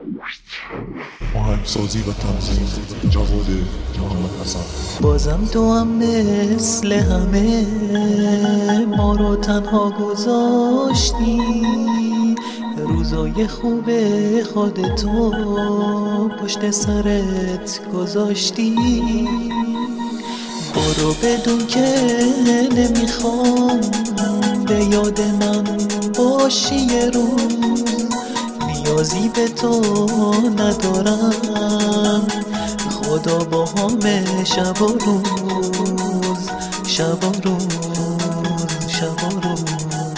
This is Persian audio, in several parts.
آهنگسازی و تنظیم جواد محمد حسن. بازم تو هم مثل همه ما رو تنها گذاشتی، روزای خوب خودتو پشت سرت گذاشتی. برو بدون که نمیخوام به یاد من باشی یه روز، نیازی به تو ندارم، خدا با همه شب و روز، شب و روز، شب و روز.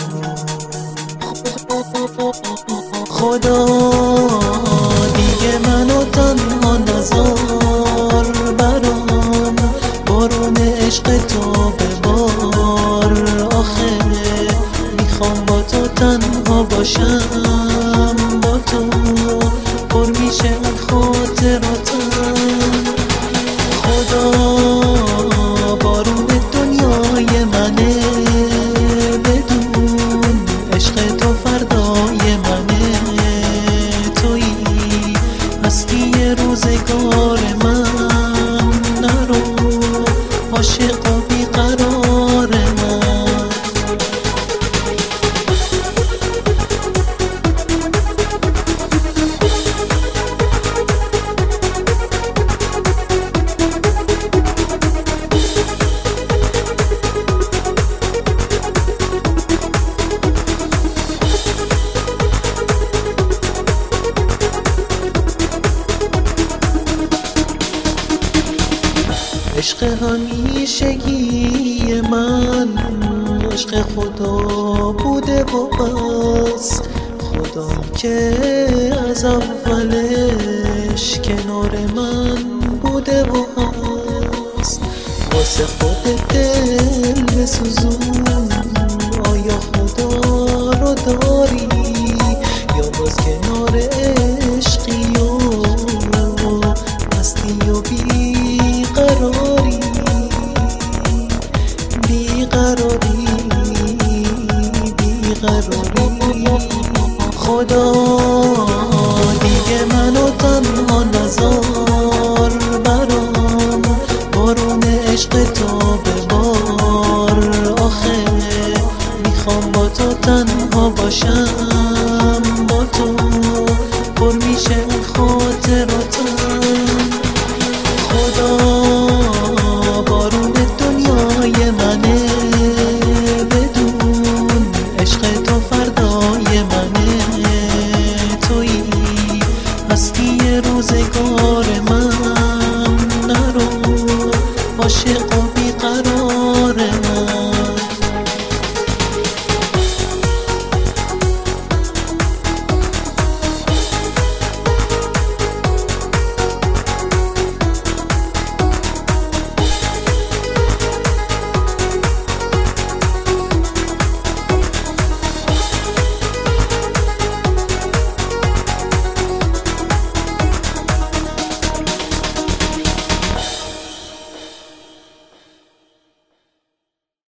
خدا دیگه منو تنها نذار، برام بارون عشق تو ببار. آخه میخوام با تو تنها باشم، با تو پر میشه خاطراتم. خدا بارون دنیای منه، بدون عشق تو فردای منه. تویی هستی روزگار من، نرو عاشق و بیقرار من. عشق همیشگی من عشق خدا بوده و بس، خدایی که از اولش کنار من بوده و هست. واسه خودت دل بسوزون، آیا خدا رو داری یا باز کنار عشقی و هستی و بیقراری، بیقراری، بیقراری. خدا دیگه منو تنها نذار، برام بارون عشق تو ببار. آخه میخوام با تو تنها باشم، با تو پر میشه